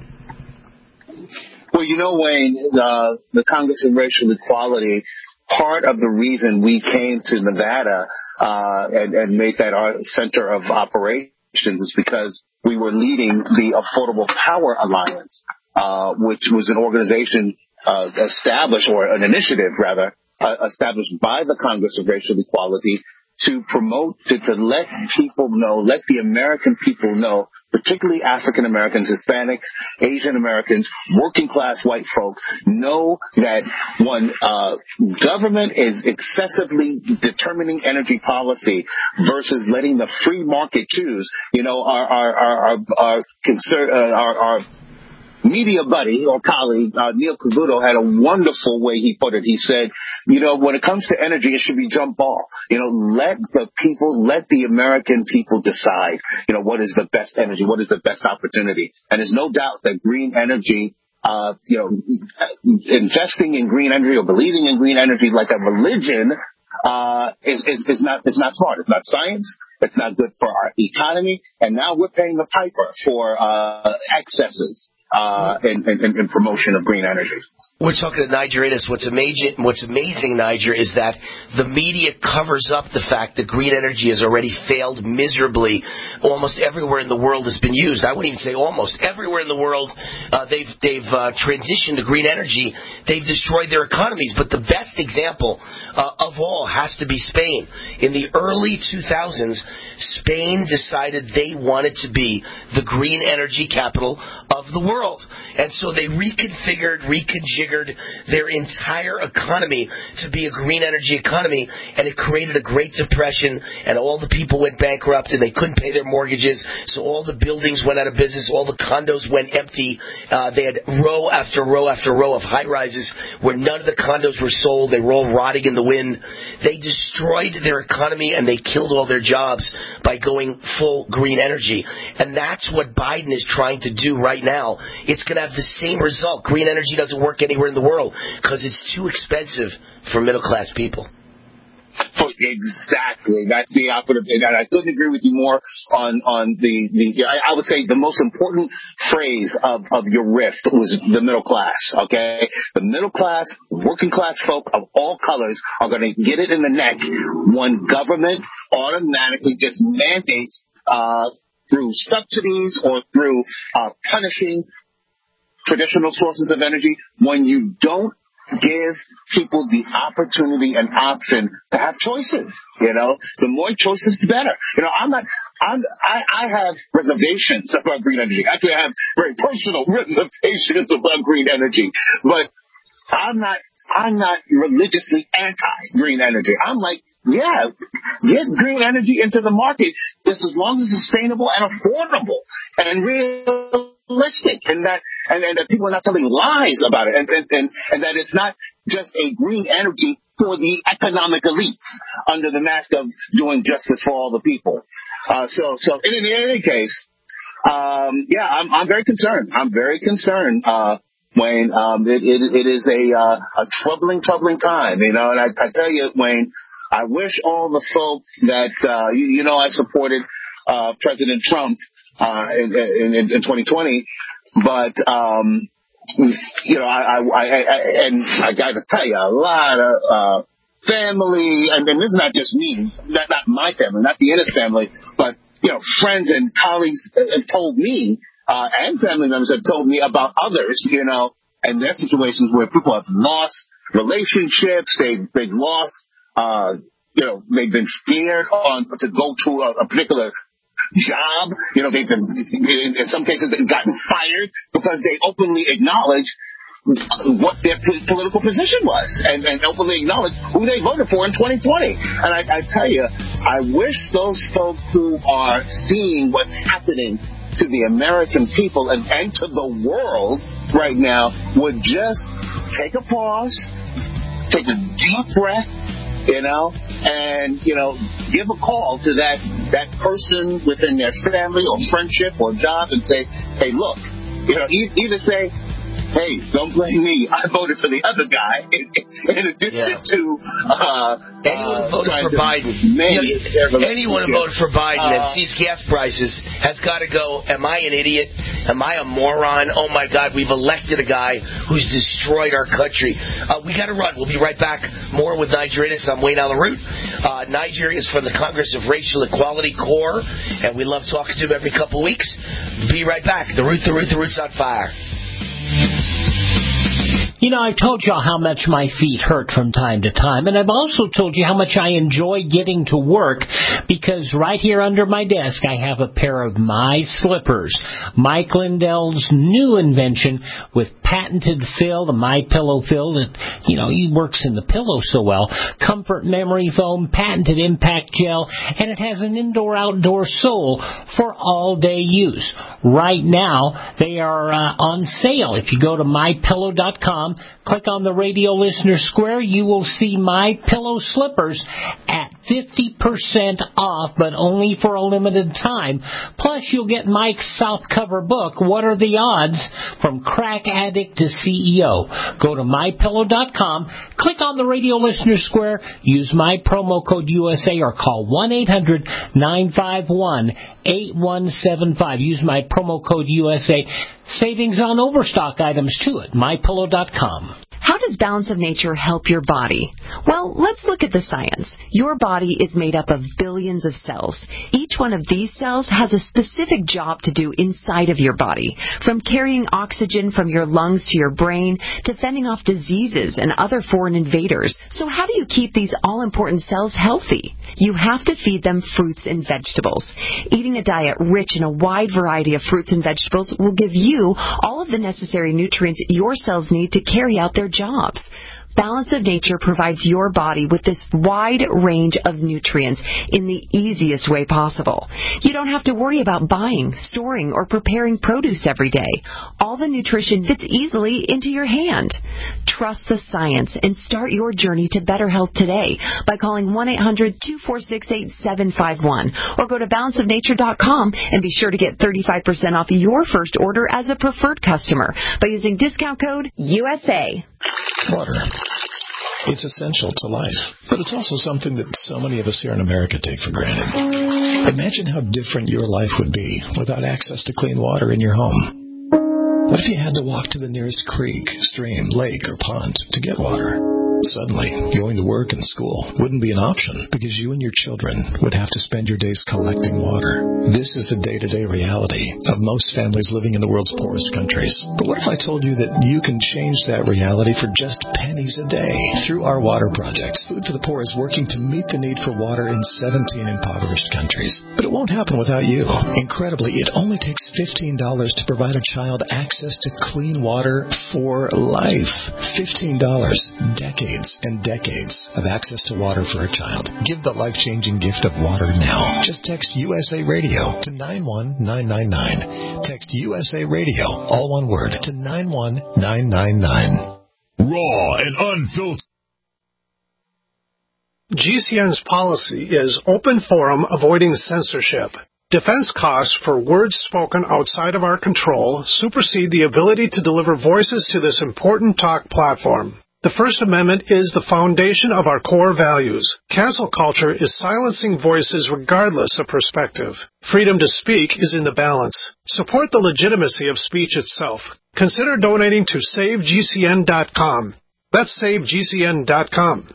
Well, you know, Wayne, uh, the Congress of Racial Equality, part of the reason we came to Nevada uh, and, and made that our center of operations is because we were leading the Affordable Power Alliance, uh, which was an organization uh, established, or an initiative, rather, uh, established by the Congress of Racial Equality to promote, to, to let people know, let the American people know, particularly African Americans, Hispanics, Asian Americans, working class white folk, know that when uh, government is excessively determining energy policy versus letting the free market choose, you know, our our our our, our, concern, uh, our, our media buddy or colleague, uh, Neil Cavuto, had a wonderful way he put it. He said, you know, when it comes to energy, it should be jump ball. You know, let the people, let the American people decide, you know, what is the best energy, what is the best opportunity. And there's no doubt that green energy, uh, you know, investing in green energy or believing in green energy like a religion, uh, is, is, is not, is not smart. It's not science. It's not good for our economy. And now we're paying the piper for, uh, excesses. Uh, in, in, in promotion of green energy. We're talking to Niger Innes. What's amazing, what's amazing, Niger, is that the media covers up the fact that green energy has already failed miserably. Almost everywhere in the world has been used. I wouldn't even say almost. Everywhere in the world, uh, they've they've uh, transitioned to green energy. They've destroyed their economies. But the best example uh, of all has to be Spain. In the early two thousands, Spain decided they wanted to be the green energy capital of the world. And so they reconfigured, reconfigured their entire economy to be a green energy economy, and it created a Great Depression, and all the people went bankrupt, and they couldn't pay their mortgages, so all the buildings went out of business, all the condos went empty. Uh, they had row after row after row of high-rises where none of the condos were sold. They were all rotting in the wind. They destroyed their economy, and they killed all their jobs by going full green energy. And that's what Biden is trying to do right now. It's going to have the same result. Green energy doesn't work anywhere in the world because it's too expensive for middle-class people. For exactly, that's the operative, and I couldn't agree with you more on on the the. I, I would say the most important phrase of of your riff was the middle class. Okay, the middle class, working class folk of all colors are going to get it in the neck when government automatically just mandates uh, through subsidies or through uh, punishing traditional sources of energy when you don't give people the opportunity and option to have choices. You know, the more choices, the better. You know, I'm not, I'm, I, I have reservations about green energy. Actually, I have very personal reservations about green energy, but I'm not, I'm not religiously anti-green energy. I'm like, yeah, get green energy into the market just as long as it's sustainable and affordable and real. Realistic, and that and, and that people are not telling lies about it, and and, and and that it's not just a green energy for the economic elite under the mask of doing justice for all the people. Uh, so, so in, in any case, um, yeah, I'm, I'm very concerned. I'm very concerned, uh, Wayne. Um, it, it, it is a, uh, a troubling, troubling time, you know, and I, I tell you, Wayne, I wish all the folks that, uh, you, you know, I supported, uh, President Trump, uh, in, in, in twenty twenty, but, um, you know, I, I, I, I and I got to tell you, a lot of, uh, family, and, and this is not just me, not, not my family, not the Ennis family, but, you know, friends and colleagues have told me, uh, and family members have told me about others, you know, and their situations where people have lost relationships, they've, they've lost, uh, you know, they've been scared on to go to a, a particular job. You know, they've been, in, in some cases, they've gotten fired because they openly acknowledge what their political position was and, and openly acknowledge who they voted for in twenty twenty. And I, I tell you, I wish those folks who are seeing what's happening to the American people and, and to the world right now would just take a pause, take a deep breath, you know, and, you know, give a call to that, that person within their family or friendship or job and say, hey, look, you know, either say, hey, don't blame me. I voted for the other guy. In, in addition yeah. to uh, anyone uh, voted for Biden, you know, anyone who voted for Biden uh, and sees gas prices has got to go, am I an idiot? Am I a moron? Oh, my God, we've elected a guy who's destroyed our country. Uh, we got to run. We'll be right back. More with Niger Innis. I'm Wayne on the Root. Uh, Niger is from the Congress of Racial Equality Corps, and we love talking to him every couple of weeks. Be right back. The Root, the Root, the Root's on fire. You know, I've told y'all how much my feet hurt from time to time, and I've also told you how much I enjoy getting to work because right here under my desk I have a pair of my slippers. Mike Lindell's new invention with patented fill, the My Pillow fill that, you know, he works in the pillow so well. Comfort memory foam, patented impact gel, and it has an indoor-outdoor sole for all-day use. Right now, they are uh, on sale. If you go to my pillow dot com, click on the radio listener square, you will see My Pillow slippers at fifty percent off, but only for a limited time. Plus, you'll get Mike's softcover book, What Are the Odds? From Crack Addict to C E O. Go to my pillow dot com, click on the radio listener square, use my promo code U S A or call one eight hundred nine five one eight one seven five. Use my promo code U S A. Savings on overstock items, too, at my pillow dot com. How does Balance of Nature help your body? Well, let's look at the science. Your body is made up of billions of cells. Each one of these cells has a specific job to do inside of your body, from carrying oxygen from your lungs to your brain to fending off diseases and other foreign invaders. So how do you keep these all-important cells healthy? You have to feed them fruits and vegetables. Eating a diet rich in a wide variety of fruits and vegetables will give you all of the necessary nutrients your cells need to carry out their jobs. Balance of Nature provides your body with this wide range of nutrients in the easiest way possible. You don't have to worry about buying, storing, or preparing produce every day. All the nutrition fits easily into your hand. Trust the science and start your journey to better health today by calling one eight hundred two four six eight seven five one or go to balance of nature dot com and be sure to get thirty-five percent off your first order as a preferred customer by using discount code U S A. Water. It's essential to life, but it's also something that so many of us here in America take for granted. Imagine how different your life would be without access to clean water in your home. What if you had to walk to the nearest creek, stream, lake, or pond to get water? Suddenly, going to work and school wouldn't be an option because you and your children would have to spend your days collecting water. This is the day-to-day reality of most families living in the world's poorest countries. But what if I told you that you can change that reality for just pennies a day? Through our water projects, Food for the Poor is working to meet the need for water in seventeen impoverished countries. But it won't happen without you. Incredibly, it only takes fifteen dollars to provide a child access to clean water for life. fifteen dollars. Decades and decades of access to water for a child. Give the life-changing gift of water now. Just text U S A Radio to nine one nine nine nine. Text U S A Radio, all one word, to nine one nine nine nine. Raw and unfiltered. G C N's policy is open forum, avoiding censorship. Defense costs for words spoken outside of our control supersede the ability to deliver voices to this important talk platform. The First Amendment is the foundation of our core values. Cancel culture is silencing voices regardless of perspective. Freedom to speak is in the balance. Support the legitimacy of speech itself. Consider donating to save G C N dot com. That's save G C N dot com.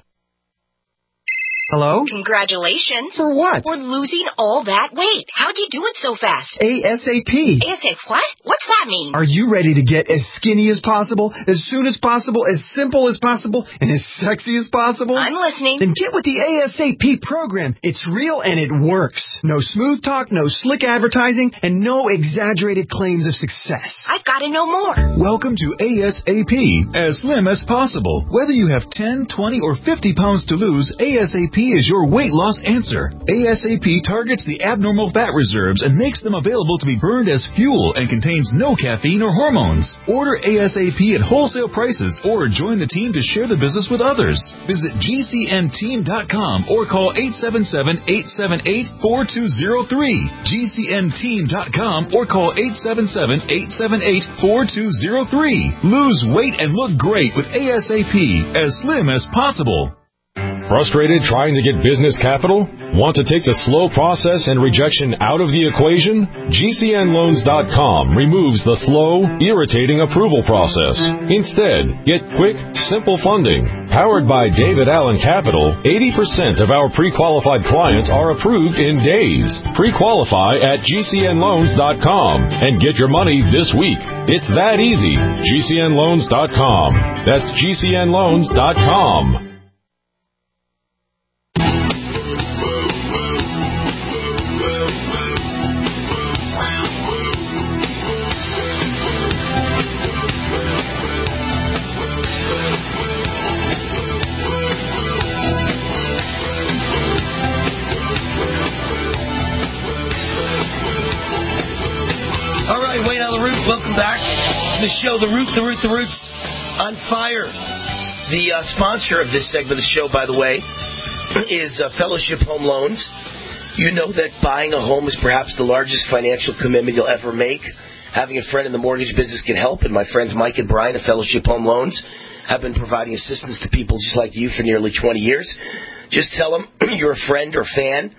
Hello? Congratulations. For what? For losing all that weight. How'd you do it so fast? ASAP. ASAP what? What's that mean? Are you ready to get as skinny as possible, as soon as possible, as simple as possible, and as sexy as possible? I'm listening. Then get with the ASAP program. It's real and it works. No smooth talk, no slick advertising, and no exaggerated claims of success. I've got to know more. Welcome to ASAP, as slim as possible. Whether you have ten, twenty, or fifty pounds to lose, ASAP is your weight loss answer. ASAP targets the abnormal fat reserves and makes them available to be burned as fuel and contains no caffeine or hormones. Order ASAP at wholesale prices or join the team to share the business with others. Visit G C N team dot com or call eight seven seven, eight seven eight, four two zero three. G C N team dot com or call eight seven seven, eight seven eight, four two zero three. Lose weight and look great with ASAP, as slim as possible. Frustrated trying to get business capital? Want to take the slow process and rejection out of the equation? G C N loans dot com removes the slow, irritating approval process. Instead, get quick, simple funding. Powered by David Allen Capital, eighty percent of our pre-qualified clients are approved in days. Pre-qualify at G C N loans dot com and get your money this week. It's that easy. G C N loans dot com. That's G C N loans dot com. Welcome back to the show, The Root, The Root, The Roots on Fire. The uh, sponsor of this segment of the show, by the way, is uh, Fellowship Home Loans. You know that buying a home is perhaps the largest financial commitment you'll ever make. Having a friend in the mortgage business can help, and my friends Mike and Brian of Fellowship Home Loans have been providing assistance to people just like you for nearly twenty years. Just tell them you're a friend or fan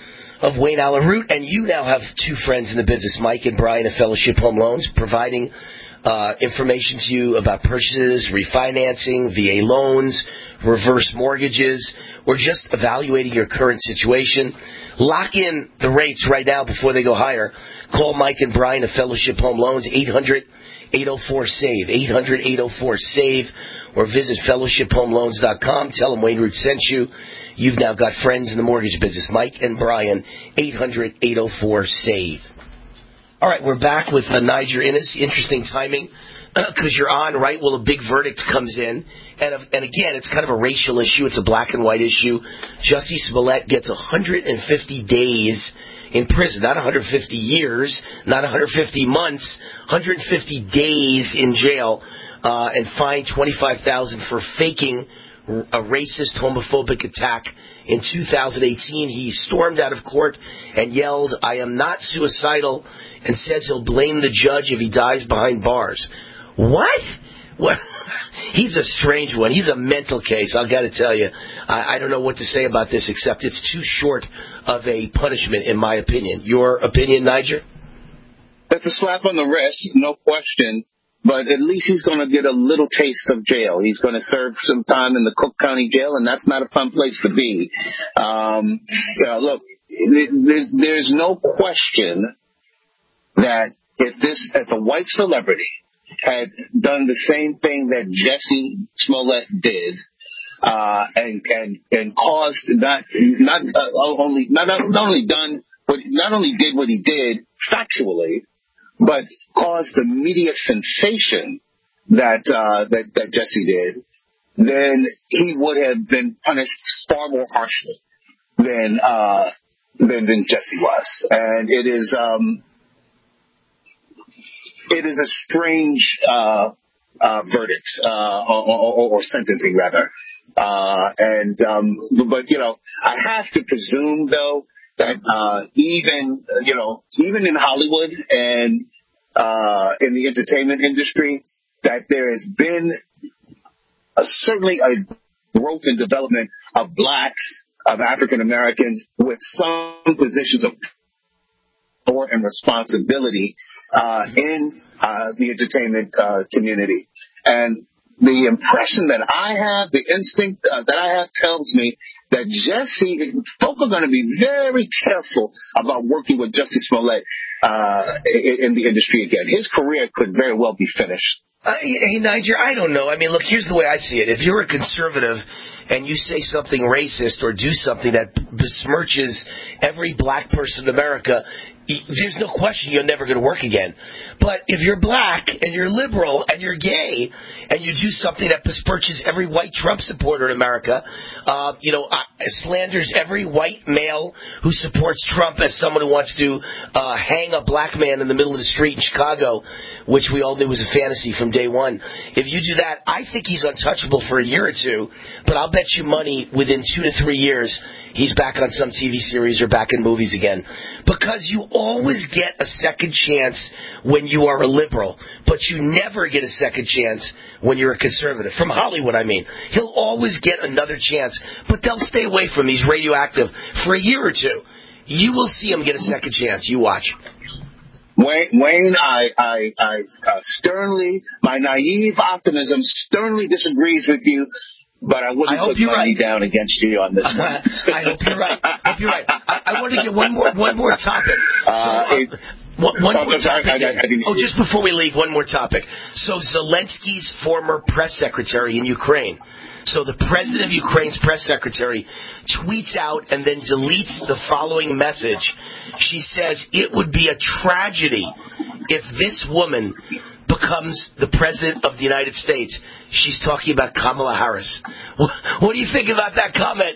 of Wayne Allen Root, and you now have two friends in the business, Mike and Brian of Fellowship Home Loans, providing uh, information to you about purchases, refinancing, V A loans, reverse mortgages, or just evaluating your current situation. Lock in the rates right now before they go higher. Call Mike and Brian of Fellowship Home Loans, eight hundred, eight oh four, SAVE, eight hundred, eight oh four, SAVE, or visit fellowship home loans dot com. Tell them Wayne Root sent you. You've now got friends in the mortgage business. Mike and Brian, eight hundred, eight oh four, SAVE. All right, we're back with uh, Niger Innes. Interesting timing because uh, you're on, right? Well, a big verdict comes in. And, uh, and again, it's kind of a racial issue. It's a black and white issue. Jussie Smollett gets one hundred fifty days in prison. Not one hundred fifty years, not one hundred fifty months, one hundred fifty days in jail uh, and fined twenty-five thousand dollars for faking a racist, homophobic attack in two thousand eighteen. He stormed out of court and yelled, "I am not suicidal," and says he'll blame the judge if he dies behind bars. What? What? He's a strange one. He's a mental case, I've got to tell you. I, I don't know what to say about this except it's too short of a punishment, in my opinion. Your opinion, Niger? It's a slap on the wrist, no question. But at least he's going to get a little taste of jail. He's going to serve some time in the Cook County Jail, and that's not a fun place to be. Um, uh, look, there's no question that if this, if a white celebrity had done the same thing that Jussie Smollett did, uh, and and and caused not not uh, only not not only done what not only did what he did factually, but caused the media sensation that uh, that that Jussie did, then he would have been punished far more harshly than uh, than than Jussie was. And it is um, it is a strange uh, uh, verdict uh, or, or, or sentencing, rather. Uh, and um, but you know, I have to presume though that uh, even you know even in Hollywood and uh, in the entertainment industry, that there has been a, certainly a growth and development of blacks, of African Americans with some positions of power and responsibility uh, in uh, the entertainment uh, community. And the impression that I have, the instinct uh, that I have tells me that Jesse, folk are going to be very careful about working with Jussie Smollett uh, in, in the industry again. His career could very well be finished. Uh, hey, Niger, I don't know. I mean, look, here's the way I see it. If you're a conservative and you say something racist or do something that besmirches every black person in America, there's no question you're never going to work again. But if you're black and you're liberal and you're gay and you do something that besmirches every white Trump supporter in America, uh, you know, uh, slanders every white male who supports Trump as someone who wants to uh, hang a black man in the middle of the street in Chicago, which we all knew was a fantasy from day one. If you do that, I think he's untouchable for a year or two, but I'll bet you money within two to three years he's back on some T V series or back in movies again. Because you always get a second chance when you are a liberal, but you never get a second chance when you're a conservative. From Hollywood, I mean. He'll always get another chance, but they'll stay away from him. He's radioactive for a year or two. You will see him get a second chance. You watch. Wayne, Wayne I, I, I uh, sternly, my naive optimism sternly disagrees with you. But I wouldn't I put money right. down against you on this one. I hope you're right. I hope you're right. I, I want to get one more one more topic. So, uh, it, one, one oh, more topic. I, I, I oh, just before we leave, one more topic. So Zelensky's former press secretary in Ukraine. So the president of Ukraine's press secretary tweets out and then deletes the following message. She says, it would be a tragedy if this woman becomes the president of the United States. She's talking about Kamala Harris. What do you think about that comment?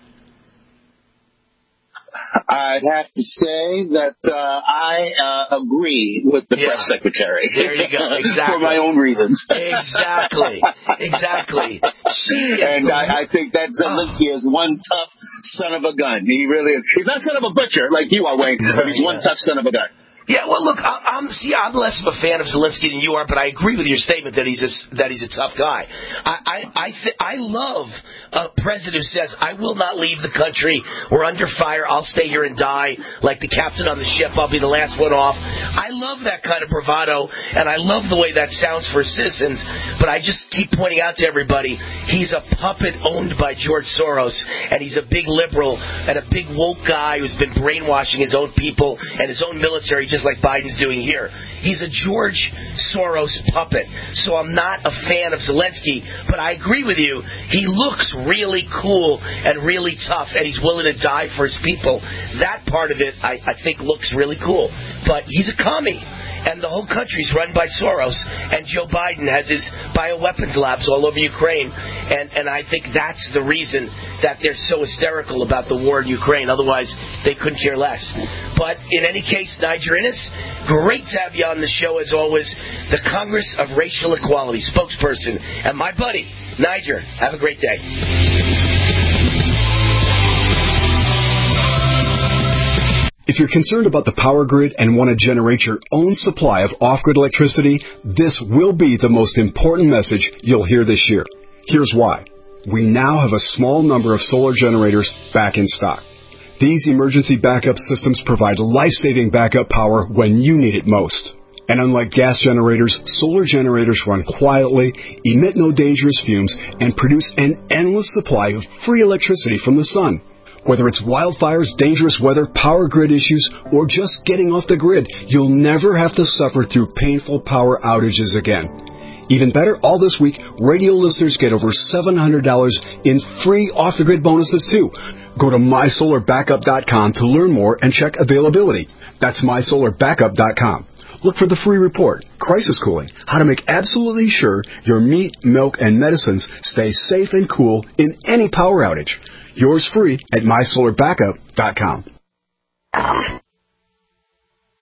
I'd have to say that uh, I uh, agree with the yeah. press secretary. There you go. Exactly. For my own reasons. Exactly. Exactly. She and I, I think that Zelensky is one tough son of a gun. He really is. He's not son of a butcher like you are, Wayne, but he's one tough son of a gun. Yeah, well, look, I, I'm see, I'm less of a fan of Zelensky than you are, but I agree with your statement that he's a, that he's a tough guy. I I I, th- I love a president who says, "I will not leave the country. We're under fire. I'll stay here and die like the captain on the ship. I'll be the last one off." I love that kind of bravado, and I love the way that sounds for citizens. But I just keep pointing out to everybody, he's a puppet owned by George Soros, and he's a big liberal and a big woke guy who's been brainwashing his own people and his own military, just like Biden's doing here. He's a George Soros puppet. So I'm not a fan of Zelensky, but I agree with you. He looks really cool and really tough, and he's willing to die for his people. That part of it, I, I think, looks really cool. But he's a commie. And the whole country's run by Soros, and Joe Biden has his bioweapons labs all over Ukraine, and, and I think that's the reason that they're so hysterical about the war in Ukraine. Otherwise, they couldn't care less. But in any case, Niger Innes, great to have you on the show as always. The Congress of Racial Equality spokesperson, and my buddy, Niger. Have a great day. If you're concerned about the power grid and want to generate your own supply of off-grid electricity, this will be the most important message you'll hear this year. Here's why. We now have a small number of solar generators back in stock. These emergency backup systems provide life-saving backup power when you need it most. And unlike gas generators, solar generators run quietly, emit no dangerous fumes, and produce an endless supply of free electricity from the sun. Whether it's wildfires, dangerous weather, power grid issues, or just getting off the grid, you'll never have to suffer through painful power outages again. Even better, all this week, radio listeners get over seven hundred dollars in free off-the-grid bonuses, too. Go to my solar backup dot com to learn more and check availability. That's my solar backup dot com. Look for the free report, Crisis Cooling, how to make absolutely sure your meat, milk, and medicines stay safe and cool in any power outage. Yours free at my solar backup dot com.